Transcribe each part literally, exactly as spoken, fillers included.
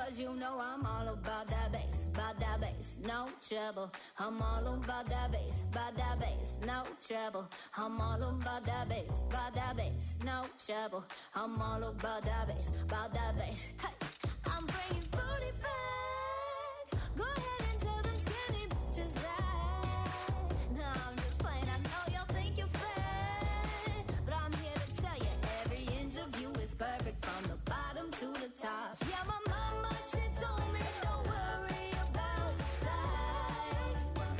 Because you know I'm all about that bass, about that bass, no trouble. I'm all about that bass, about that bass, no trouble. I'm all about that bass, about that bass, no trouble. I'm all about that bass, about that bass. Hey, I'm bringing booty back. Go ahead and tell them skinny bitches that. No, I'm just playing. I know y'all think you're fat, but I'm here to tell you every inch of you is perfect from the bottom to the top. Yeah, my mama, she told me don't worry about your size.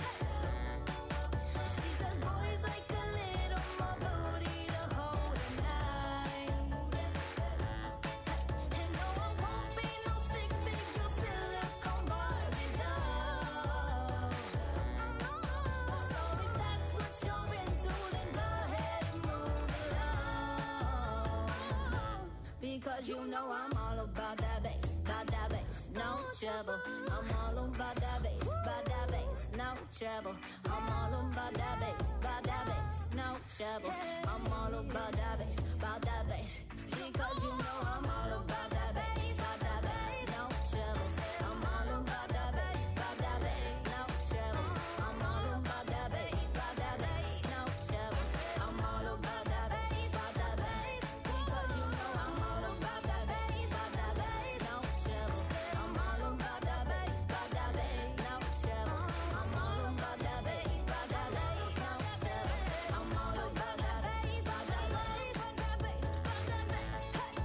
She says boys like a little more booty to hold at night. And no, I won't be no stick figure silicone Barbies. So if that's what you're into, then go ahead and move along. Because you know I'm all about that bass, about that bass, no trouble. I'm all about that bass, about that bass, no trouble. I'm all about that bass, about that bass, no trouble. I'm all about that bass, about that bass. Because you know I'm all about that bass, about that bass, no trouble. I'm all about that bass, about that bass, no trouble. I'm all about that bass, about that bass, no trouble. I'm all about that bass, about that bass. Because you know I'm all about that bass, about that bass, no trouble. I'm all about that bass, about that bass, no trouble. I'm all about that bass, about that bass, no trouble. I'm all about that bass, about that bass, about that bass, about that bass.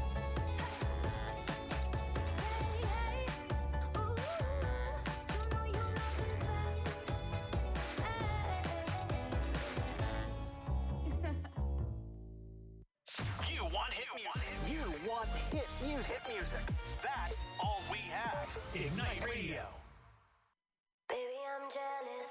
Hey, hey, hey, ooh, you know you love this bass. Hey. You want hit music. You want hit music. Hit music. That's all we have. Ignite Radio. Baby, I'm jealous.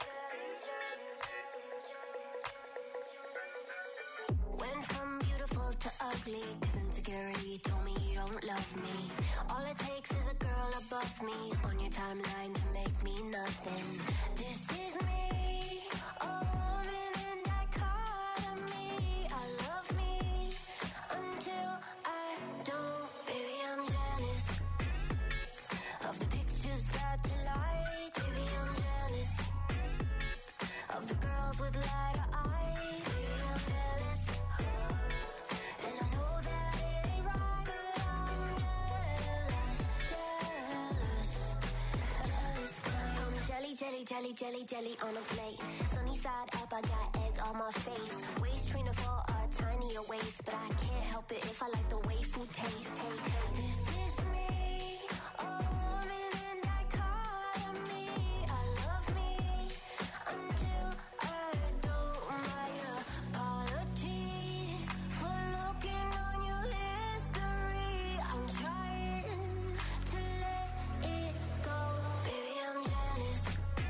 Went from beautiful to ugly, cause insecurity told me you don't love me. All it takes is a girl above me on your timeline to make me nothing. This is me, a woman in dichotomy. I love me until I don't. Baby, I'm jealous of the pictures that you like. Baby, I'm jealous of the girls with lighter eyes. Baby, I'm jealous, and I know that it ain't right, but I'm jealous, jealous, jealous. 'Cause I'm jelly, jelly, jelly, jelly, jelly on a plate. Sunny side up, I got egg on my face. Waist trainer for a tinier waist, but I can't help it if I like the way food tastes. Hey, hey, this is me, a woman in dichotomy. I love me until I don't. My apologies for looking on your history. I'm trying to let it go. Baby, I'm jealous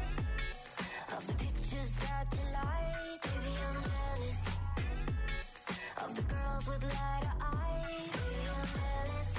of the pictures that you like. Baby, I'm jealous of the girls with lighter eyes. Baby, I'm jealous,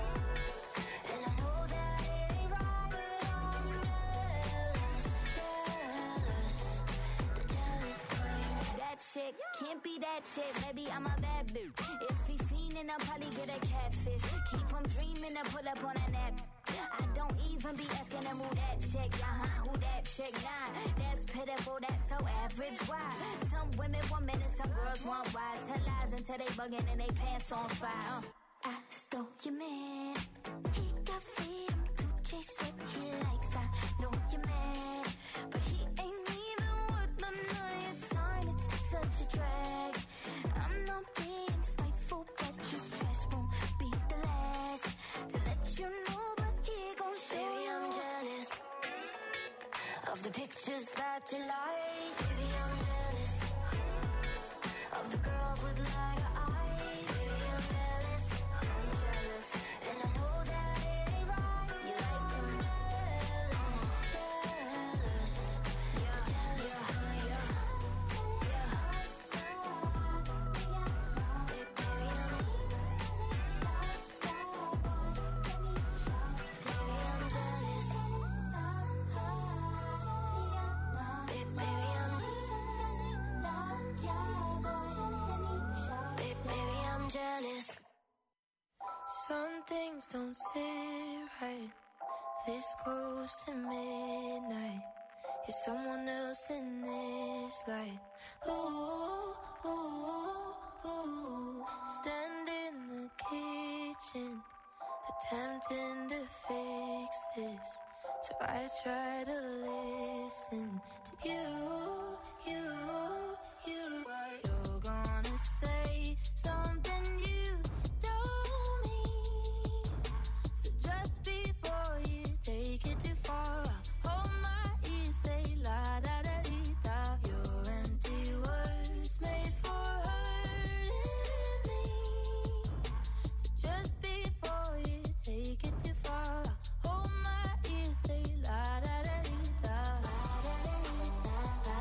and I know that it ain't right, but I'm jealous, jealous, the jealous kind. That chick can't be that chick, baby, I'm a bad bitch. If he fiendin', I'll probably get a catfish. Keep him dreamin' to pull up on a nap. I don't even be asking him who that chick, uh-huh, who that chick, nah. That's pitiful, that's so average, why? Some women want men and some girls want wives. Tell lies until they buggin' and they pants on fire. uh. I stole your man, he got freedom to chase what he likes. I know you're mad, but he ain't even worth none of your time. It's such a drag. I'm not being spiteful, but his trash won't be the last to let you know, but he gon' show. Baby, I'm jealous of the pictures that you like. Baby, I'm jealous of the girls with lighter eyes. Baby, I'm jealous, I'm jealous, and I know that it ain't right. You like them, jealous, jealous, yeah, jealous, yeah, yeah, yeah. Baby, baby, I'm, baby, I'm jealous. Baby, baby, I'm, baby, baby, I'm jealous. Some things don't sit right it's close to midnight. You're someone else in this life. Ooh, ooh, ooh. Stand in the kitchen, attempting to fix this. So I try to listen to you, you, you. You're gonna say something you don't mean. So just before you take it too far, hold my ear, say la da da dee da. Your empty words made for hurting me. So just before you take it too far, hold my ear, say la da da dee da. La da da dee da,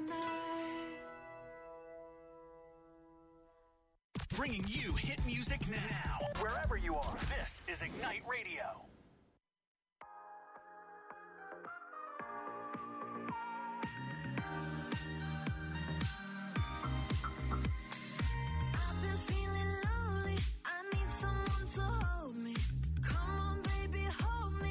night. Bringing you hit music now, wherever you are. This is Ignite Radio. I've been feeling lonely. I need someone to hold me. Come on, baby, hold me.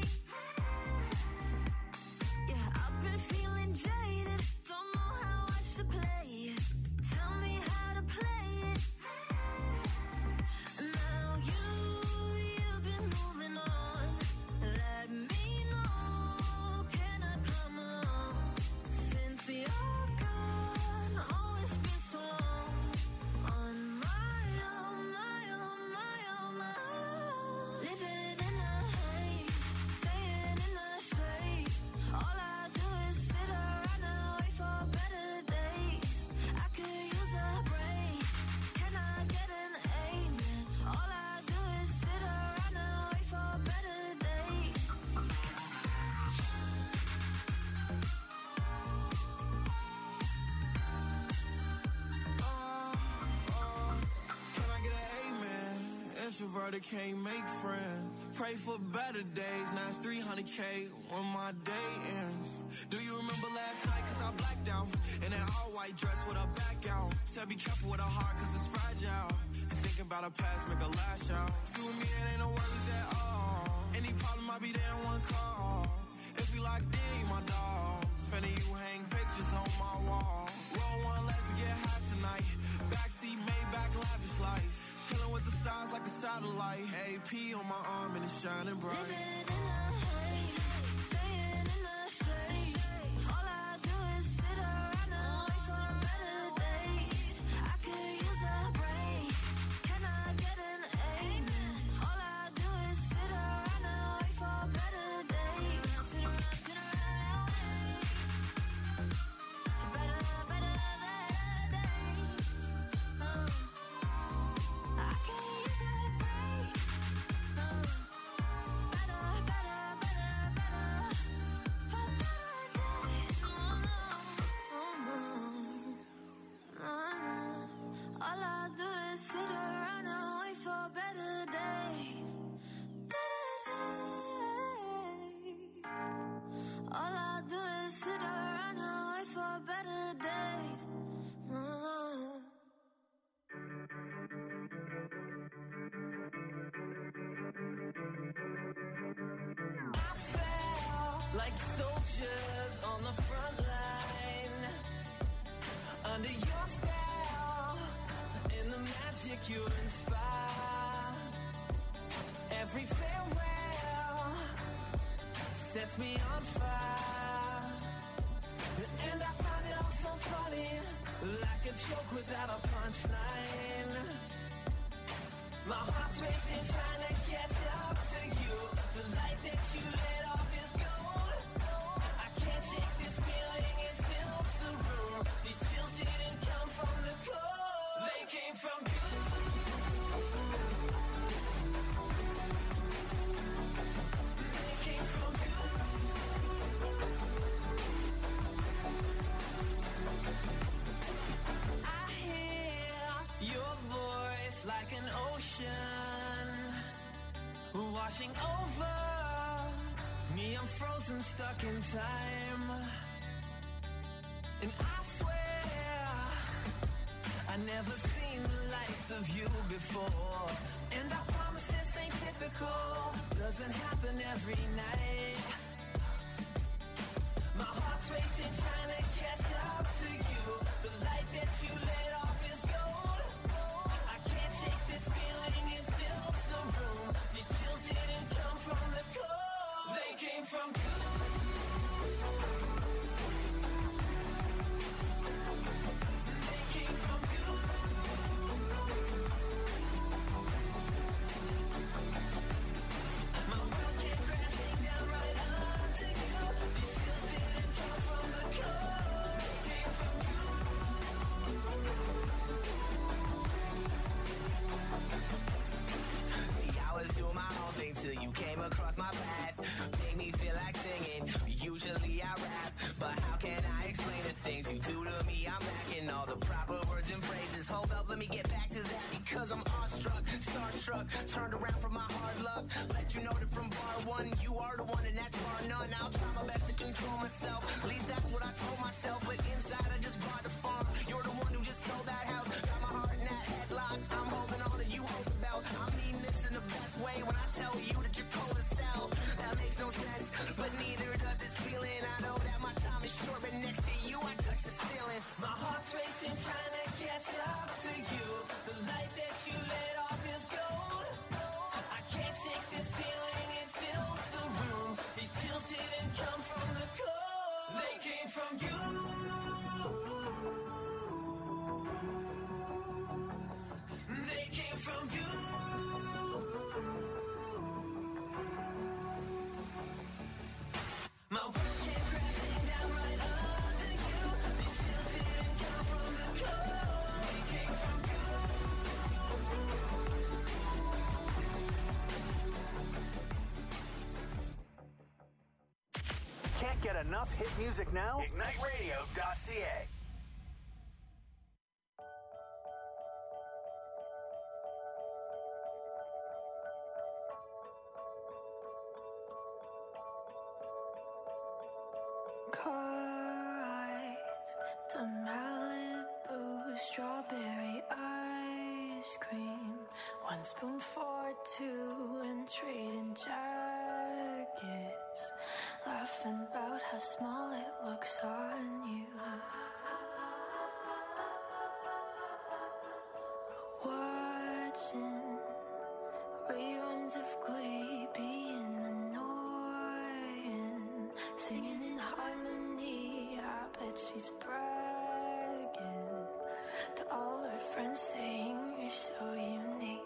Yeah, I've been feeling jaded. Don't know how I should play it. Tell me how to play it. Now you, you've been moving on. Let me know, can I come along? Since you're gone, oh, it's been so long. On my own, my own, my own, my own. Living in a haze, staying in the shade. All I do is sit around and wait for better days. I could use a break. Can I get an amen? All I do is sit around and wait for better days. Can I get an amen? Introverted can't make friends. Pray for better days. Now it's three hundred K when my day ends. Do you remember last night? Cause I blacked out. In that all white dress with a back out. Said be careful with a heart cause it's fragile. And thinking about a past make a lash out. See with me it ain't no worries at all. Any problem I'll be there in one call. If we locked in, you my dog. Finna you hang pictures on my wall. Roll one, let's get high tonight. Backseat, Maybach, lavish life. Chilling with the stars like a satellite. A P on my arm and it's shining bright. Living in a haze, staying in the shade. All I do is sit around and wait for better days. I could use a break. Can I get an amen? All I do is sit around and wait for better days. Sit around, sit around and wait. Better, better, better days. Uh. I can use a break. Uh, better, better, better, better. For better days. Oh, no. Oh, no. Oh, no. All I do is sit around and wait for better days. Better days. All I do is sit around and wait for better days. Oh, no. I fell like soldiers on the front line. Under your spell, in the magic you inspire. Every farewell sets me on fire. And I find it all so funny, like a joke without a punchline. My heart's racing, trying to catch up to you. The light that you lit off is gold. I can't shake this feeling, it fills the room. These chills didn't come from the cold, they came from you. They came from you. I hear your voice like an ocean washing over me. I'm frozen, stuck in time. And I swear I never seen the likes of you before. And I promise this ain't typical, doesn't happen every night. My heart's racing, trying to catch up to you. The light that you lit off is gold. I can't shake this feeling, it fills the room. These chills didn't come from the cold, they came from you. They came from you. My world came crashing down right under you. These chills didn't come from the cold, they came from you. the proper words and phrases. Hold up, let me get back to that because I'm awestruck, starstruck, turned around from my hard luck. Let you know that from bar one, you are the one and that's bar none. I'll try my best to control myself, at least that's what I told myself. But inside I just bought the farm. You're the one who just sold that house. Got my heart in that headlock. I'm holding on and you hold the belt. I'm needing this in the best way when I tell you that you're cold as hell. That makes no sense, but neither does this feeling. I know that my time is short, but next to you I touch the ceiling. My heart's racing, trying to catch up to you. The light that you let off is gold. I can't shake this feeling, it fills the room. These chills didn't come from the cold, they came from you. They came from you. My world came crashing down right under you. These chills didn't come from the cold, they came from you. Can't get enough hit music now? Ignite Radio dot C A. Car eyes to Malibu, strawberry ice cream. One spoon for two and trading jackets. Laughing about how small it looks on you. Watching reruns of Glee, being annoying. Singing in harmony, I bet she's bragging to all her friends, saying you're so unique.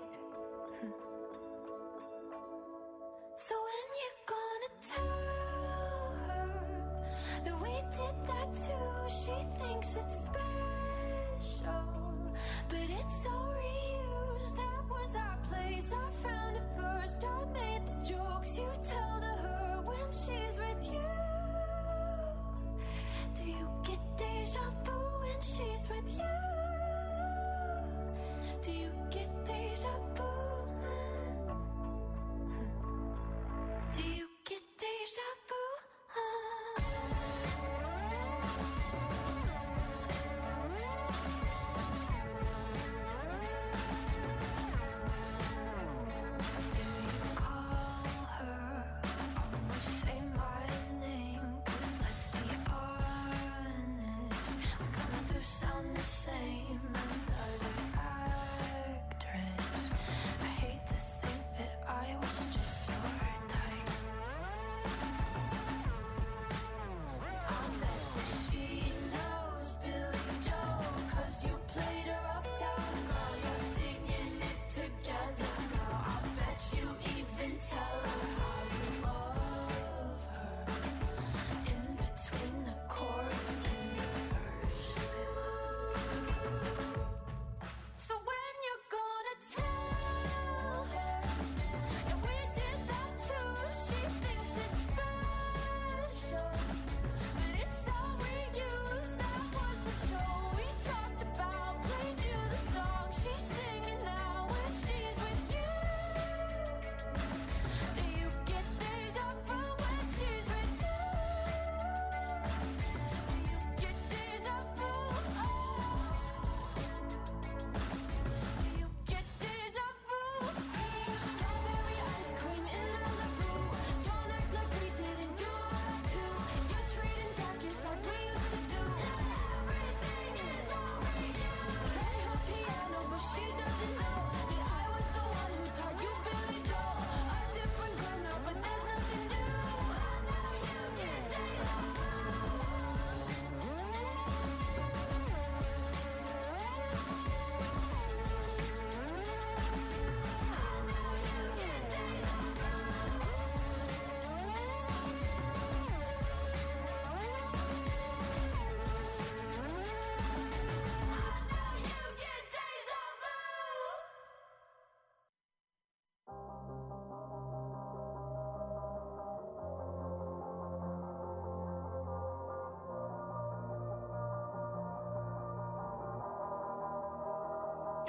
So when you gonna tell her that we did that too? She thinks it's special, but it's so reused. That was our place, I found it first. I made the jokes you tell to her when she's with you. Do you get deja vu when she's with you? Do you get deja vu? Do you get deja vu? Do you call her? Almost say my name, 'cause let's be honest, we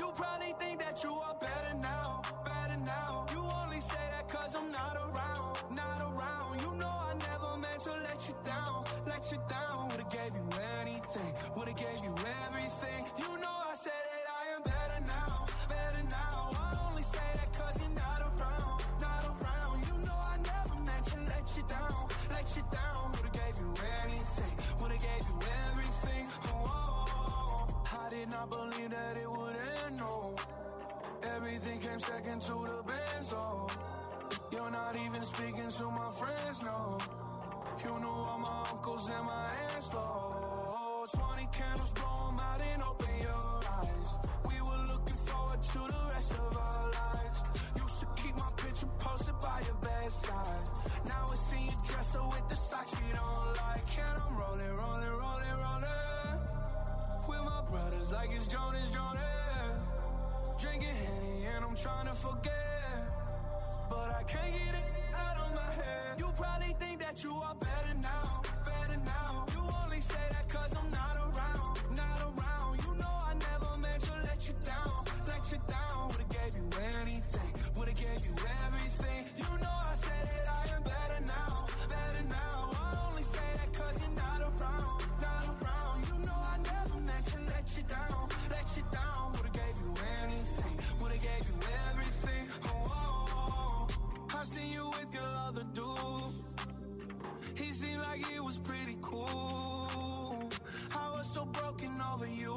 You probably think that you are better now, better now. You only say that cause I'm not around, not around. You know I never meant to let you down, let you down. Would've gave you anything, would've gave you everything. You know I said that I am better now, better now. I only say that cause you're not around, not around. You know I never meant to let you down, let you down. Would've gave you anything, would've gave you everything. Oh, I did not believe that it would end, no. Everything came second to the benzo. You're not even speaking to my friends, no. You knew all my uncles and my aunts, Lord. Twenty candles, blow 'em out and open your eyes. We were looking forward to the rest of our lives. Used to keep my picture posted by your bedside. Now I see you dresser with the socks you don't like. And I'm rolling, rolling, rolling, rolling with my brothers like it's Jonas, Jonas. Drinking Henny and I'm trying to forget, but I can't get it out of my head. You probably think that you are better now, better now. You only say that cause I'm not around, not around. You know I never meant to let you down, let you down. Would've gave you anything, would've gave you everything. You know I said that I am better now, better now. I only say that cause you're not around, not around. You know I never meant to let you down, let you down. Would've gave you anything, would've gave you everything. Oh, oh, oh. I seen you with your other dude. He seemed like it was pretty cool. I was so broken over you.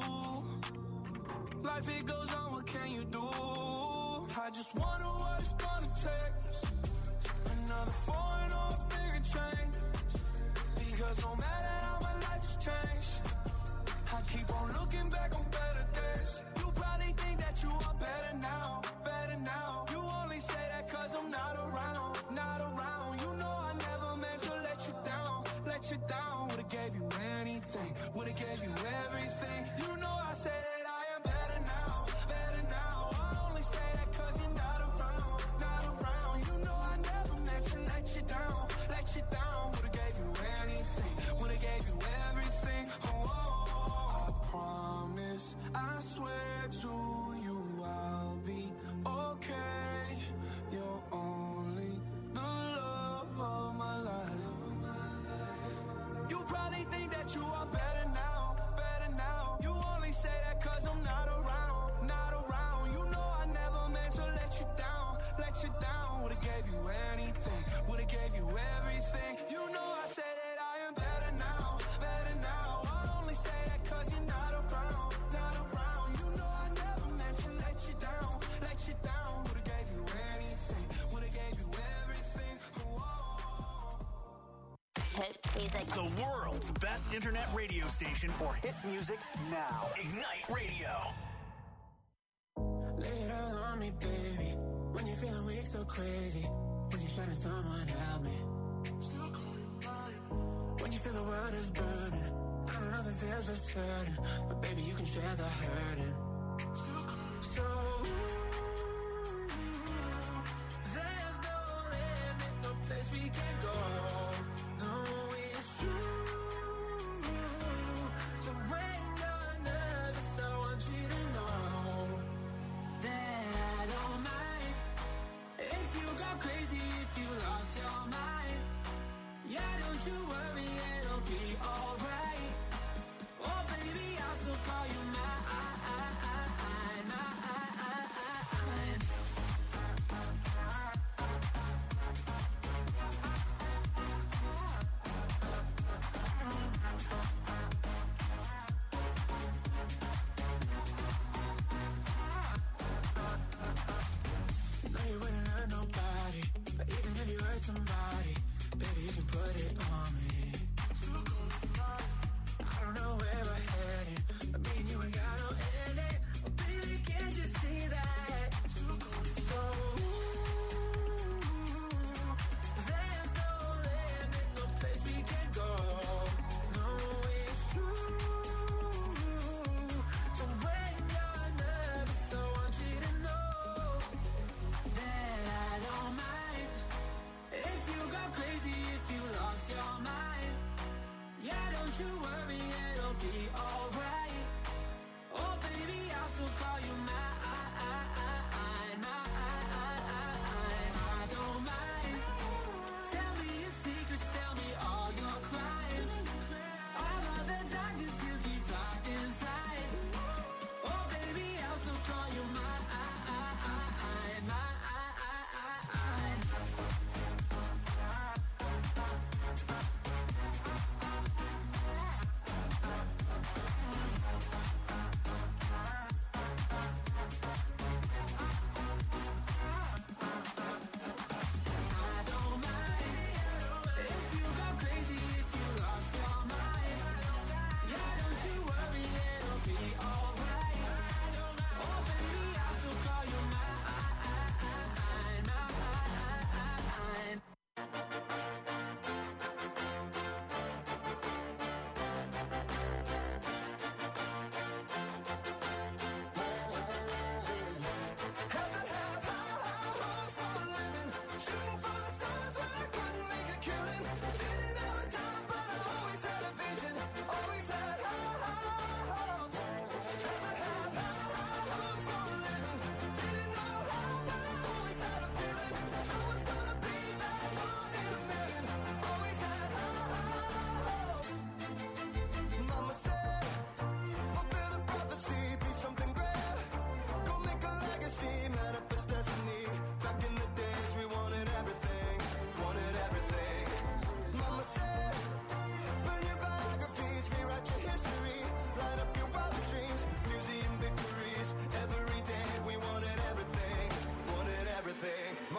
Life it goes on, what can you do? I just wonder what it's gonna take. Another foreign or a bigger change. Because no matter how my life has changed, I keep on looking back on better days. You probably think that you are better now, better now. You only say that cause I'm not around, not around. You know I never meant to let you down, let you down. Would've gave you anything, would've gave you everything. You know I say that I am better now, better now. I only say that cause you're not around, not around. You know I never meant to let you down, let you down. Would've gave you anything, would've gave you everything. Oh, oh, oh. I promise, I swear to you I'll be okay. You're only the love of my life. You probably think that you are better now, better now. You only say that cause I'm not around, not around. You know I never meant to let you down, let you down. Would've gave you anything, would've gave you everything. You know I say that I am better now, better now. I only say that cause you're not around, not around. You know I never meant to let you down, let you down. Would've gave you anything, would've gave you everything. Oh, Hit music. The world's best internet radio station for hit music now. Ignite Radio. lay it all on me, baby. When you're feeling weak, so crazy. When you're shutting someone help me. When you feel the world is burning, I know nothing feels for certain, but baby, you can share the hurting. So there's no limit, no place we can go. No, it's true. So when you're nervous, I want you to know that I don't mind if you go crazy, if you lost your mind. Yeah, don't you worry, it'll be alright. Oh baby, I'll still call you mine, mine.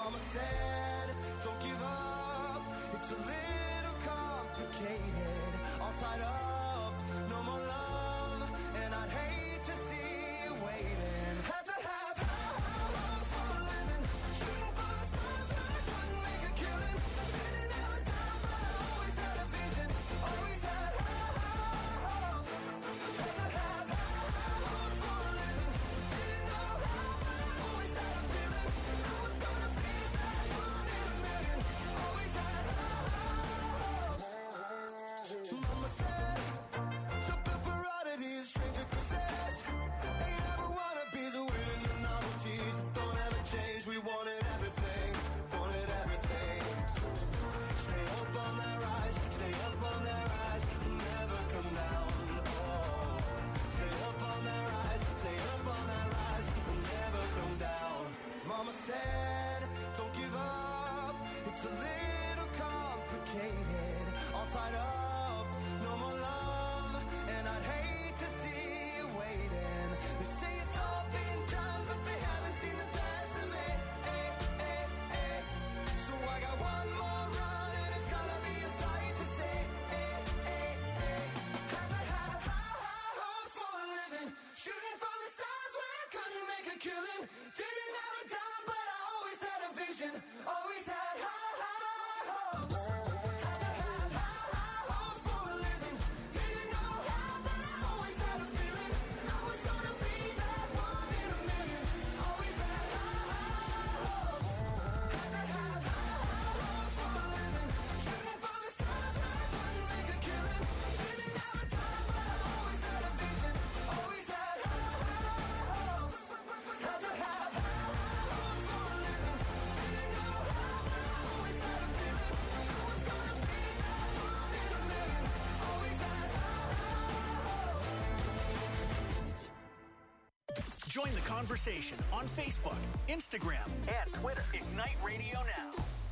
Mama said, don't give up. It's a little complicated. All tied up, no more love. And I'd hate to see you waiting. Had to have high hopes for a living. Shooting for the stars, but I couldn't make a killing. Didn't have a time, but I always had a vision. Always had high hopes. Had to have high hopes for a living. Didn't know how, but I always had a feeling. I was gonna be that one in a million. Always had high hopes. Mama said, something for oddities, stranger kisses. Ain't never wanna be the winning the novelties. Don't ever change, we wanted everything. Wanted everything. Stay up on that rise, stay up on that rise. Never come down, oh. Stay up on that rise, stay up on that rise. Never come down. Mama said, don't give up. It's a little complicated. All tied up, no more love. And I'd hate to see you waiting. They say it's all been done, but they haven't seen the best of me. Eh, eh, eh. So I got one more run, and it's gonna be a sight to see. Eh, eh, eh. Had to have high, high hopes for a living. Shooting for the stars when I couldn't make a killing. Didn't have a dime, but I always had a vision. Always had high, high hopes. Had to have high, high hopes for a living. Didn't know how, but I always had a feeling. I was gonna be that one in a million. Always had high, high hopes. Had to have high, high hopes for a living. Shooting for the stars when I couldn't make a killing. Didn't have a time, but I always had a vision. Always had high, high hopes. Had to have high, high hopes for a living. Didn't know how, but I always had a feeling. I was gonna be that one in a million. Always had high, high hopes. Join the conversation on Facebook, Instagram, and Twitter. Ignite Radio Now.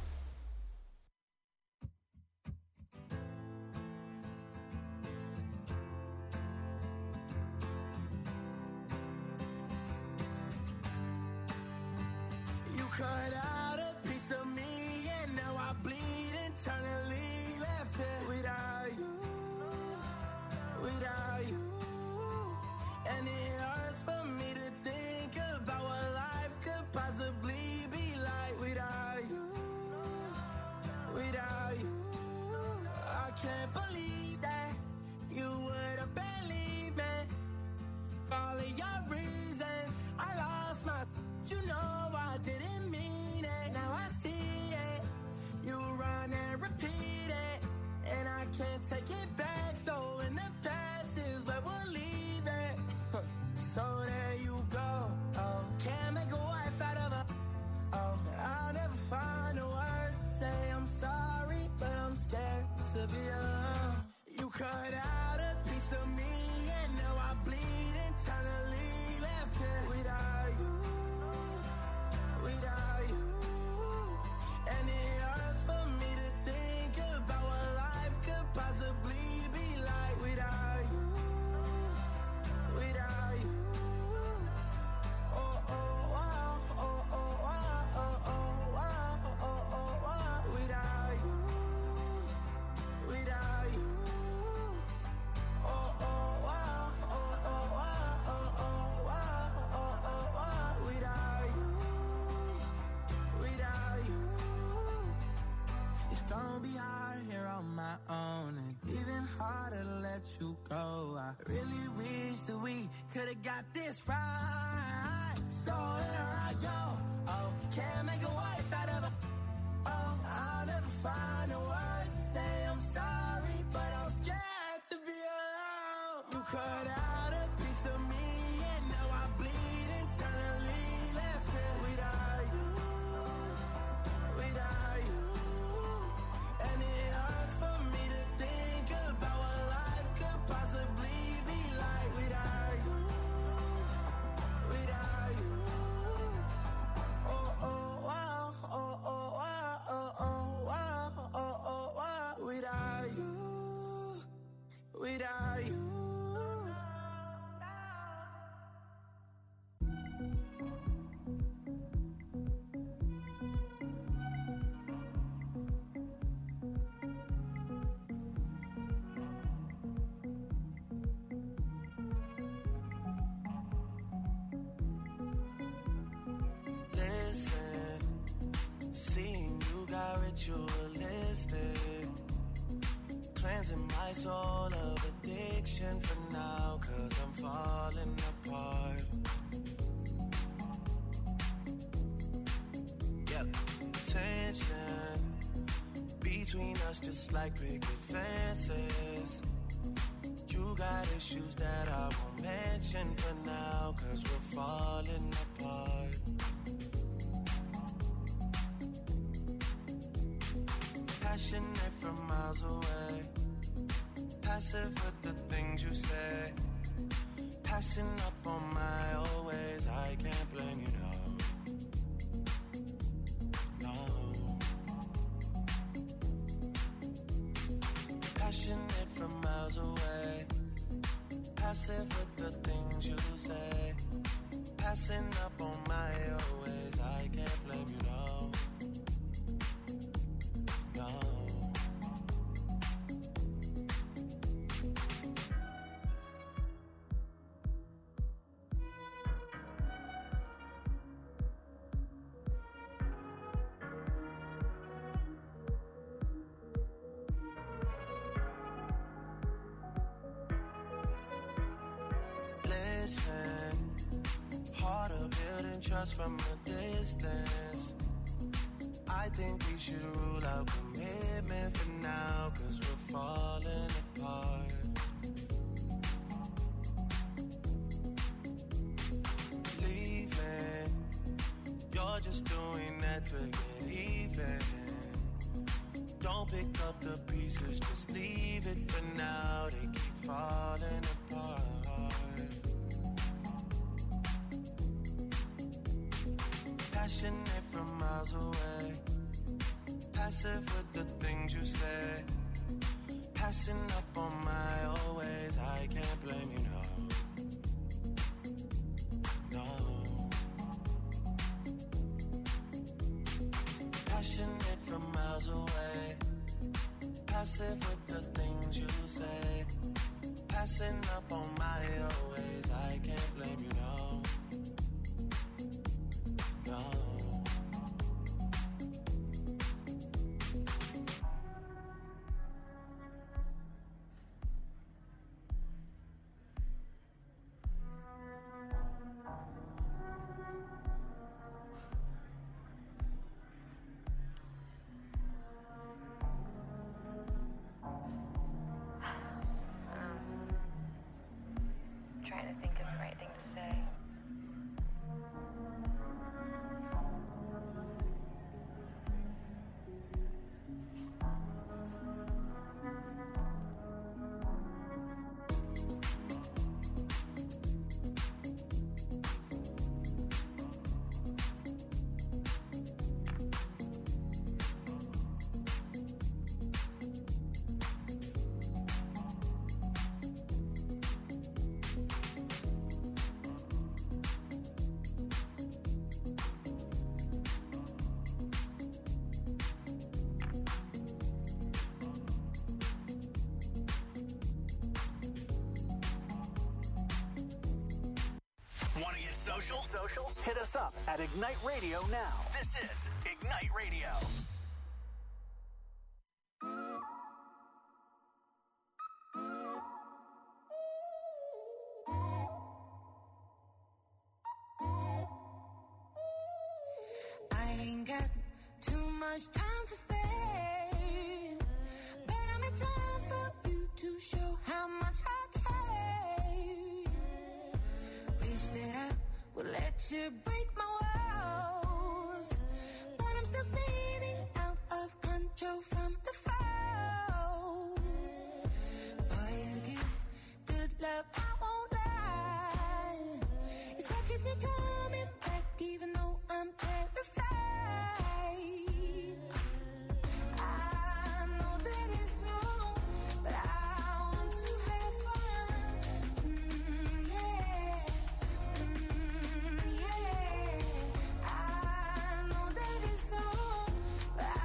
You cut out a piece of me, and now I bleed internally. Left it without you, without you. And it hurts for me to think about what life could possibly be like without you, without you. I can't believe that you would have believed me. All of your reasons, I lost my. You know I didn't mean it. Now I see it. You run and repeat it, and I can't take it back. So in the past is where we'll leave it. So there you go. Oh, can't make a wife out of a. Oh, I'll never find the words to say I'm sorry, but I'm scared to be alone. You cut out a piece of me, and now I bleed internally. Left here without you, without you. And it hurts for me to think about what life could possibly be like without you, without you. Oh, oh, wow, oh, oh, wow, oh, oh, wow, oh, oh, wow, without you, without you. Oh, oh, wow, oh, oh, wow, oh, oh, wow, oh, oh, wow, without you, without you. It's gonna be hard here on my own, and even harder to let you go. I really wish that we could've got this right. So here I go. Oh, can't make a wife out of a. Oh, I'll never find the words to say I'm sorry, but I'm scared to be alone. You cut out a piece of me, and now I bleed internally. Left here without you, without you. And it hurts for me to think about what life could possibly be like without you, without you. Oh, oh, wow, oh, oh, wow, oh, oh, wow, oh, oh, wow, without you, without you. Listen, seeing you got ritualistic, cleansing my soul of addiction for now, cause I'm falling apart. Yep, tension between us just like picket fences. You got issues that I won't mention for now, cause we're falling apart. Passionate from miles away, passive with the things you say, passing up on my old ways. I can't blame you, no, no. Passionate from miles away, passive with the things you say, passing up on my old ways. I can't blame you, no, no. Trust from a distance. I think we should rule out commitment for now, cause we're falling apart. Leaving, you're just doing that to get even. Don't pick up the pieces, just leave it for now. They keep falling apart. Passionate from miles away, passive with the things you say, passing up on my old ways. I can't blame you, no, no. Passionate from miles away, passive with the things you say, passing up on my old ways. I can't blame you, no, no. Trying to think of the right thing to say. Social? Social? Hit us up at Ignite Radio now. This is Ignite Radio. I ain't got too much time to spare, but I'm in time for you to show how much I care. Wish that I would let you break my walls, but I'm still spinning out of control from the fall. Boy, you give good love, I won't lie. It's what keeps me coming back, even though I'm terrified. I know that it's wrong, but I want to have fun. Mm, yeah. Mm, yeah. I know that it's wrong, but I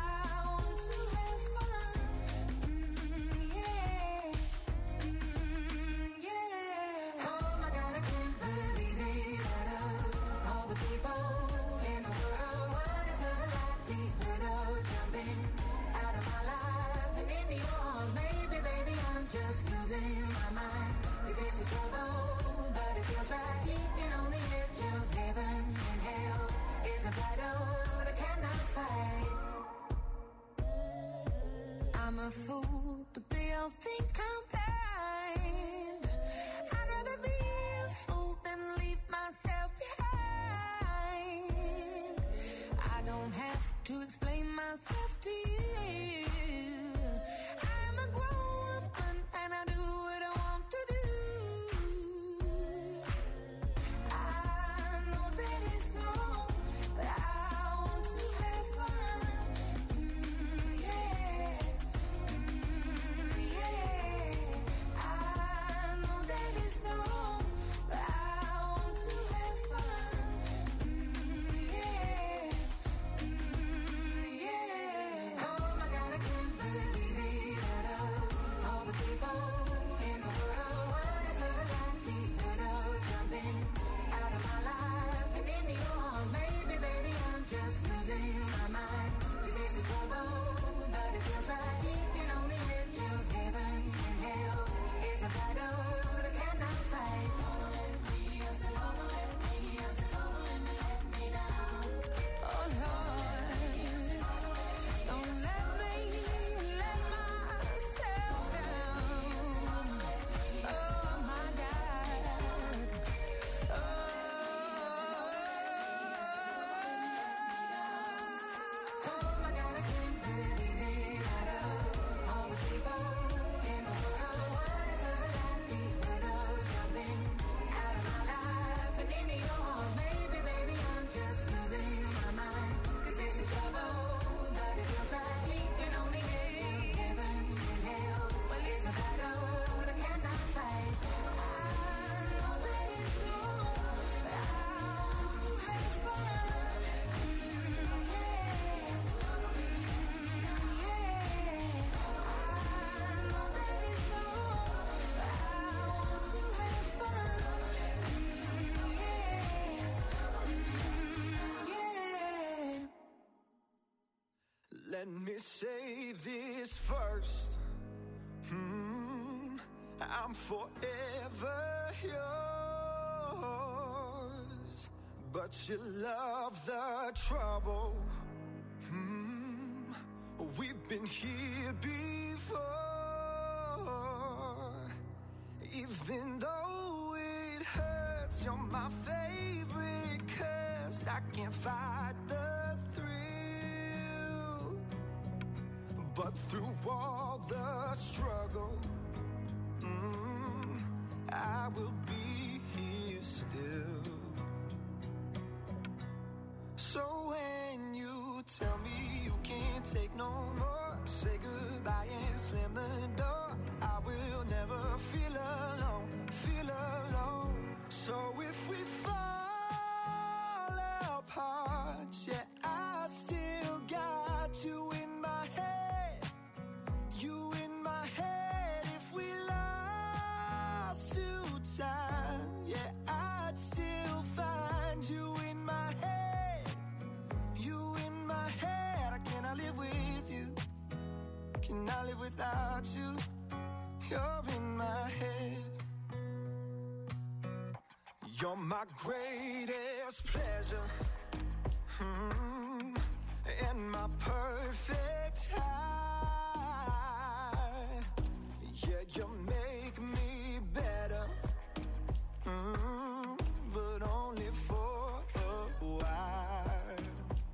a fool, but they all think I'm blind. I'd rather be a fool than leave myself behind. I don't have to explain myself to you. I'm a grown woman and I do what I want to do. I know that it's wrong, but I want to have fun. Mm, yeah, mm, yeah. I know that it's wrong, but I want to have fun. Mm, yeah, mm, yeah. Oh my God, I can't believe it at all. All the people in the world, what is love like? The good of jumping out of my life and into your arms, baby, baby, I'm just losing my mind. 'Cause this is trouble, but it feels right. Keeping on the edge of heaven and hell is a battle that I cannot fight. Don't let me, I said, don't let me, I said, don't let me let me down. Oh Lord, don't let me let myself down. Oh my God. Oh, oh my God, I can't believe it at all. All the people in the world, what is love like? The good of jumping out of my life and into your arms, baby, baby, I'm just losing my mind. 'Cause this is trouble, but it feels right. Keeping on the edge of heaven and hell. Well, it's a battle that I cannot fight. I know that it's wrong, but I want to have fun. Mm, yeah, mm, yeah. I know that it's wrong, but I want to have fun. Mm, yeah, mm, yeah. Let me say this first. Hmm, I'm forever yours, but you love the trouble. Hmm, we've been here before. Even though it hurts, you're my favorite curse. I can't fight the thrill, but through all the struggle, mm, I will be here still. So when you tell me you can't take no more, say goodbye and slam the door. I will never feel alone, feel alone. So if we fall apart, yeah, I still got you in my head. You in my head. If we lost to time, yeah, I'd still find you in my head. You in my head. I cannot live with you. Can I live without you? You're in my head. You're my greatest pleasure. Hmm, and my perfect high. Yeah, you make me better. Mm, but only for a while.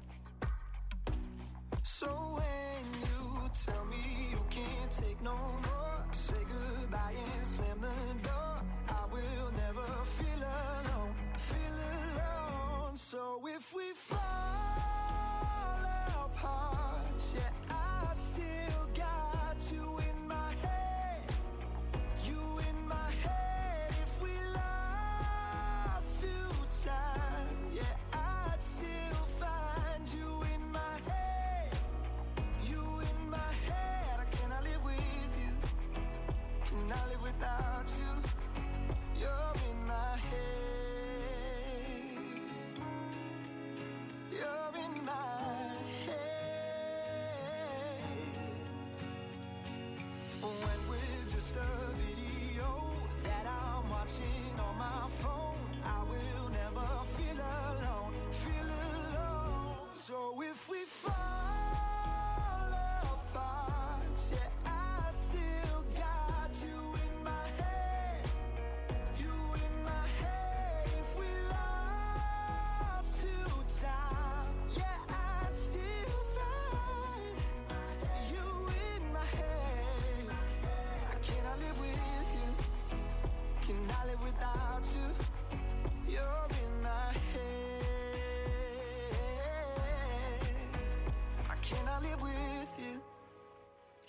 So when you tell me you can't take no more, say goodbye and slam the door. I will never feel alone, feel alone. So if we fall apart, yeah,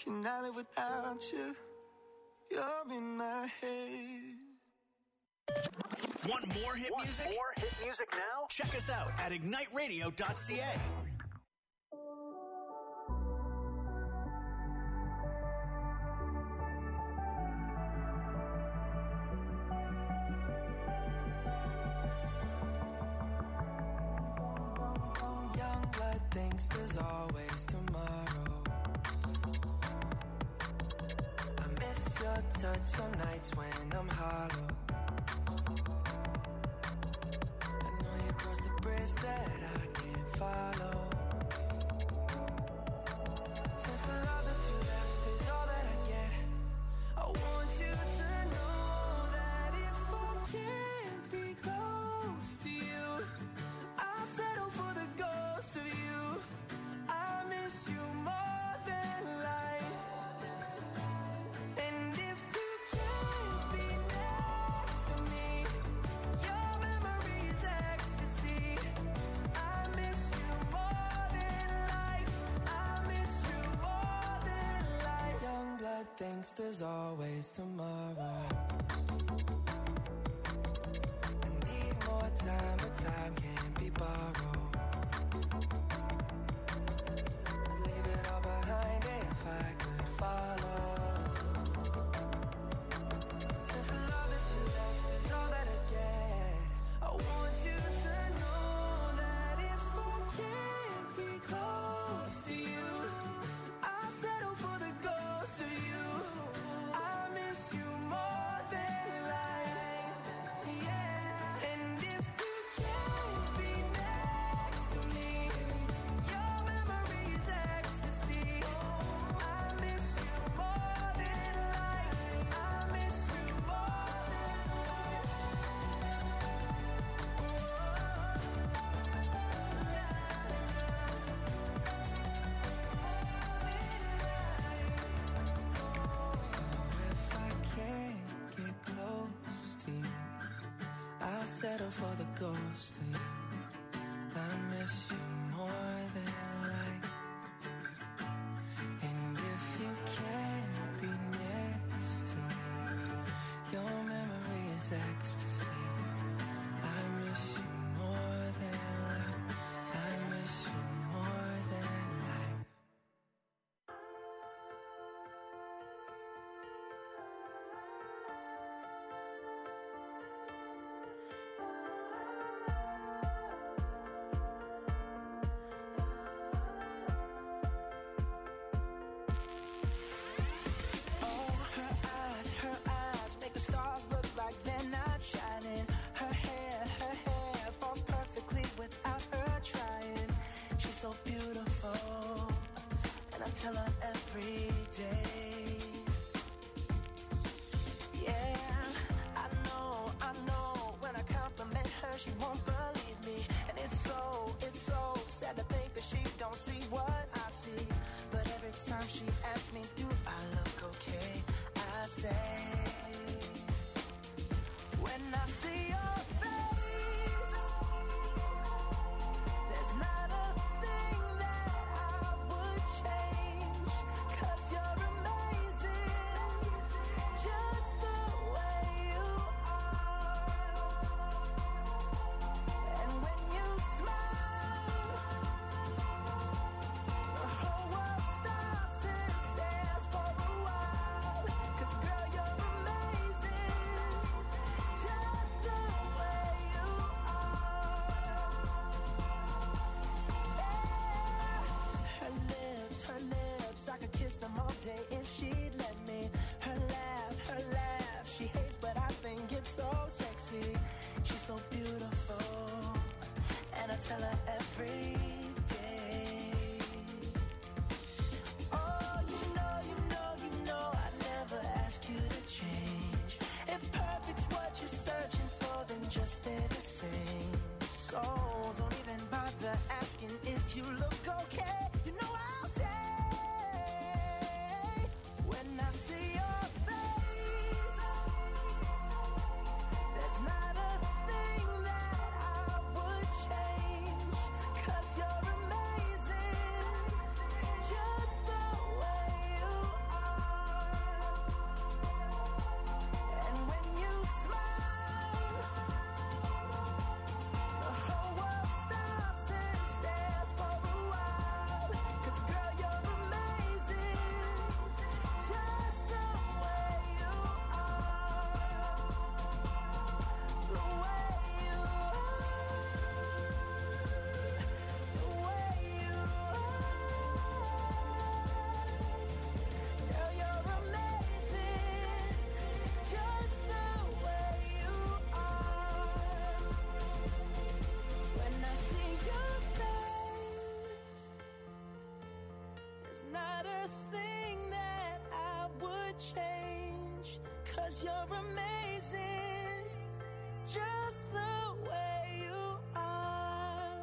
Can I live without you? You're in my head. Want more hit Want music? More hit music now? Check us out at ignite radio dot c a. Young blood thinks there's always tomorrow. I miss your touch on nights when I'm hollow. Cross the bridge that I can't follow. Since the love that you left is all that I get, I want you to know that if I can't be close to you, I'll settle for the ghost of you. I miss you more than life. And if you can't be next to me, your memory is ecstasy. I miss you more than life. I miss you more than life. Young blood thinks there's always tomorrow. I need more time, but time can't be borrowed. I'd leave it all behind if I could follow. Since the love that you left is all that I get, I want you to know that if I can't be close to you, I'll settle for the ghost of you. I miss you more than life, yeah. And if you can't be next to me, your memory is ecstasy. I miss you more than life. I miss you more than life. So if I can't get close to you, I'll settle for the ghost of you. I miss you more than life. And if you can't be next to me, your memory is ecstasy. I miss you more than life. I miss you more than life. Oh, her eyes, her eyes make the stars look like they're not shining. Her hair, her hair falls perfectly without her trying. She's so beautiful, and I tell her every day. Yeah, I know, I know. When I compliment her, she won't believe me, and it's so, it's so sad to think that she don't see what I see. But every time she asks me, do I look okay? I say, when I see your face, there's not a thing that I would change. 'Cause you're amazing, just the way you are. And when you smile, the whole world stops and stares for a while. 'Cause girl, you're amazing, just the way you are. Yeah. Her lips, her lips, I could kiss them all day if she'd let me. Her laugh, her laugh, she hates but I think it's so sexy. She's so beautiful, and I tell her every day. Oh, you know, you know, you know, I never ask you to change. If perfect's what you're searching for, then just stay the same. So don't even bother asking if you look okay. You know I'll say, when I see your face, there's not a thing that I would change. 'Cause you're amazing, just the way you 'cause you're amazing, just the way you are.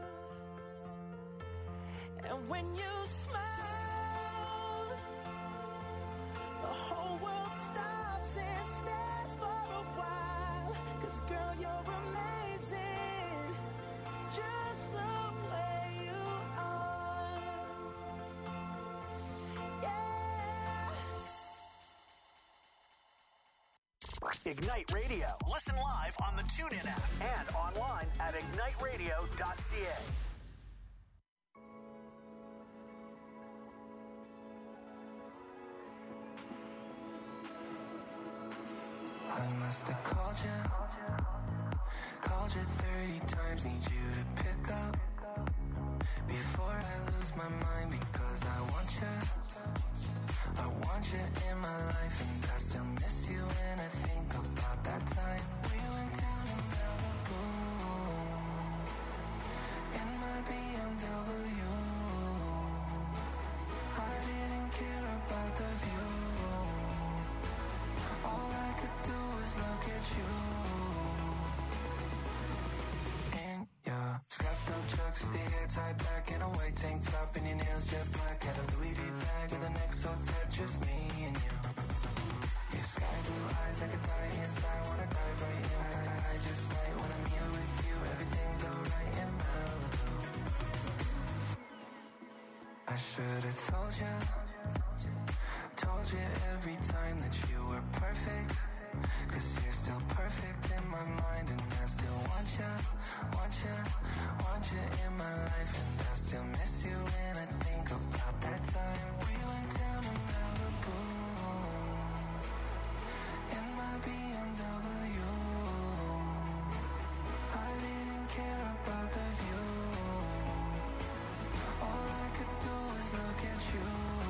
And when you smile, the whole world stops and stares for a while. 'Cause girl, you're amazing, just the way you are. Yeah. Ignite Radio. Listen live on the TuneIn app and online at ignite radio dot c a. I must have called you, called you thirty times, need you to pick up before I lose my mind, because I want you, I want you in my life, and I still miss you when I think about that time we went down in Malibu in my B M W. I didn't care about the view, all I could do was look at you. In your strapped up chucks with your hair tied back in a white tank top and your nails jet black, had a Louis V bag with an X O tat, just me and you. Your sky blue eyes, I could die inside, wanna dive right in. I, I, I just might when I'm here with you, everything's alright in Malibu. I should've told you, told you every time that you were perfect, 'cause you're still perfect in my mind, and I still want you, want you, want you in my life, and I still miss you when I think about that time we went down to Malibu in my B M W. I didn't care about the view, all I could do was look at you.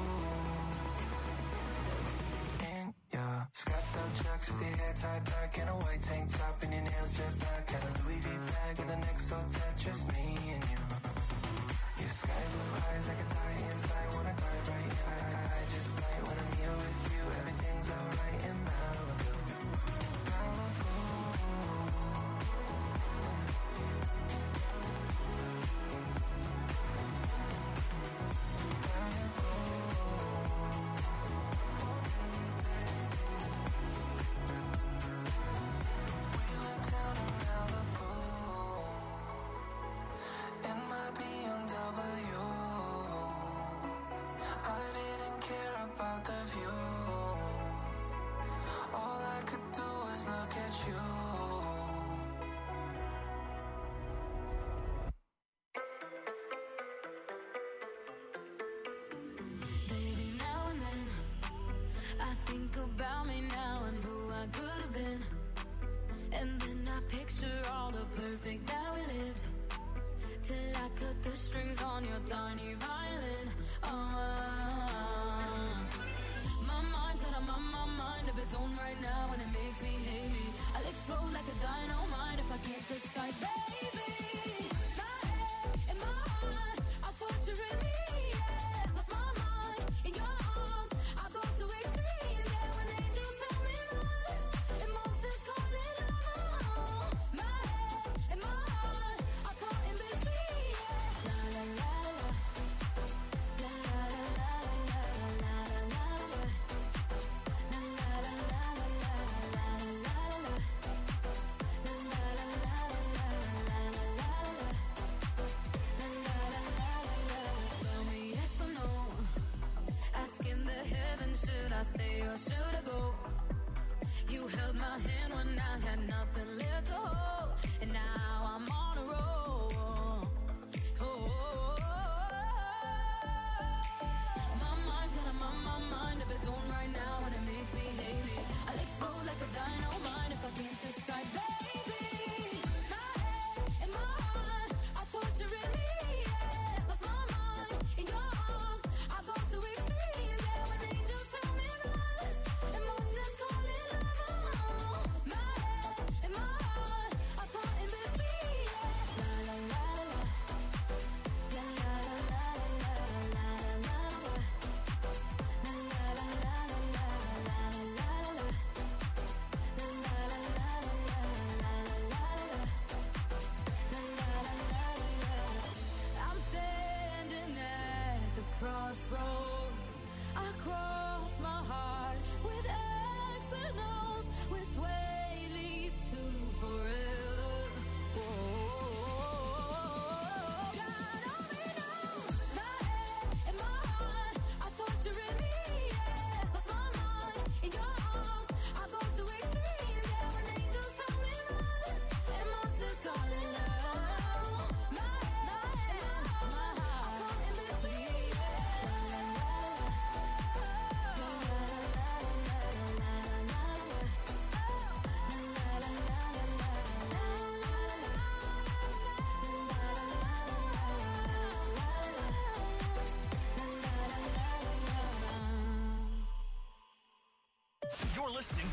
In your strapped up chucks with your hair tied back in a white tank top and your nails jet black, had a Louis V bag with an X O tat, just me and you. Your sky blue eyes, I could die inside, wanna dive right in. I, I, I just might when I'm here with you, everything's alright in Malibu. Malibu. Think about me now and who I could have been, and then I picture all the perfect that we lived, till I cut the strings on your tiny violin. Oh, my mind's got a my, my mind of its own right now, and it makes me hate me. I'll explode like a dynamite if I can't decide, baby. My head and my heart are torturing me. Yeah, lost my mind in your arms. I go to extreme. Should I stay or should I go? You held my hand when I had nothing left to hold, and now I'm on a roll. Oh, oh, oh. My mind's got a my, my mind of its own right now, and it makes me hate me. I'll explode like a dynamite if I can't decide, baby. My head and my heart are torturing me. Yeah, lost my mind in your arms. I go to extreme. Yeah, when angels tell me run, emotions calling love. My head and my heart are caught in between.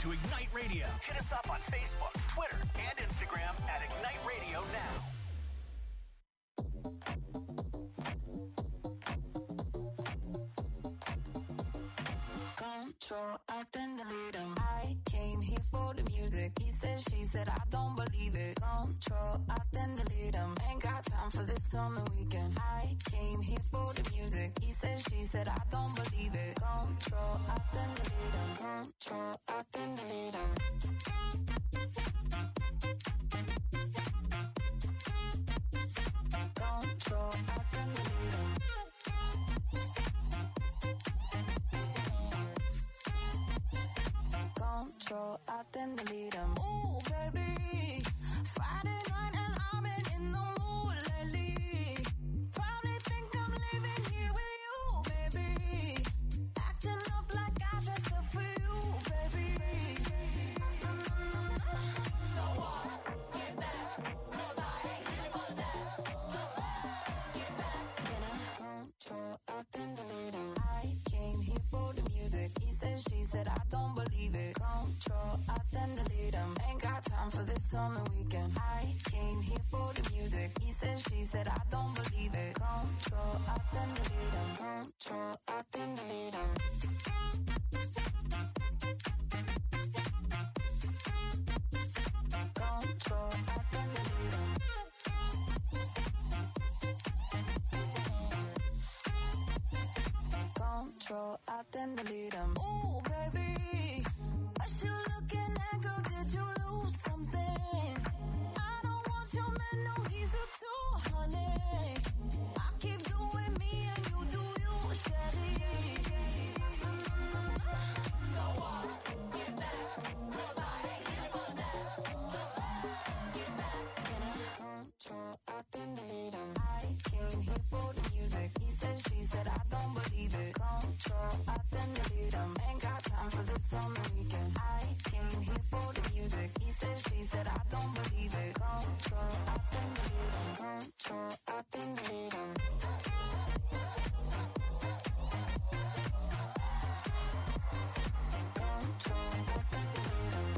to Ignite Radio. Hit us up on Facebook, Twitter, and Instagram at Ignite Radio Now. Control, I then delete him. I came here for the music. He said, she said, I don't believe it. Control, I then delete him. Ain't got time for this on the weekend. I came here for the music. He said, she said, I don't believe it. Control, I then delete him. Control, I then delete him. Control, I then delete him. Control, I then delete him. Ooh, baby, Friday night and I've been in the mood lately. Probably think I'm leaving here with you, baby. Acting up like I dressed up for you, baby. Mm-hmm. So what? Get back, 'cause I ain't here for that. Just get back. Then I control, I then delete him. I came here for the music. He said, she said, I don't believe it. Control, I then delete him. Ain't got time for this on the weekend. I came here for the music. He said, she said, I don't believe it. Control, I then delete him. Control, I then delete him. Control, I then delete him. Control, I then delete him. Ooh, baby, what you looking at, girl? Did you lose something? I don't want your man, no, he's a two, honey. I keep doing me and you do you, Shelly. Mm-hmm. So what? Get back, 'cause I ain't here for that. Just get back. Then I control, I then delete him. I came here for the music. He said, she said, I don't believe it. Control, I then delete him. Ain't got time for this on the weekend. I came here for the music. He said, she said, I don't believe it. Control, I then delete him. Control, I then delete him. Control, I then delete him.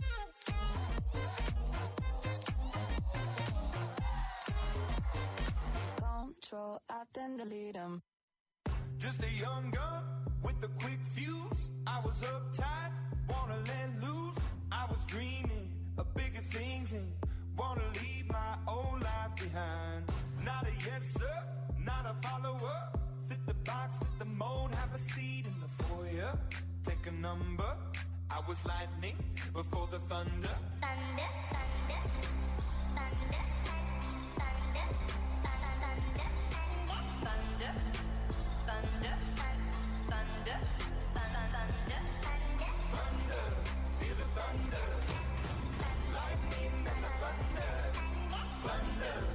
Control, I then delete him. Just a young gun with a quick fuse. I was uptight, wanna let loose. I was dreaming of bigger things and wanna leave my old life behind. Not a yes sir, not a follower. Fit the box, fit the mold, have a seat in the foyer. Take a number. I was lightning before the thunder. Thunder, thunder.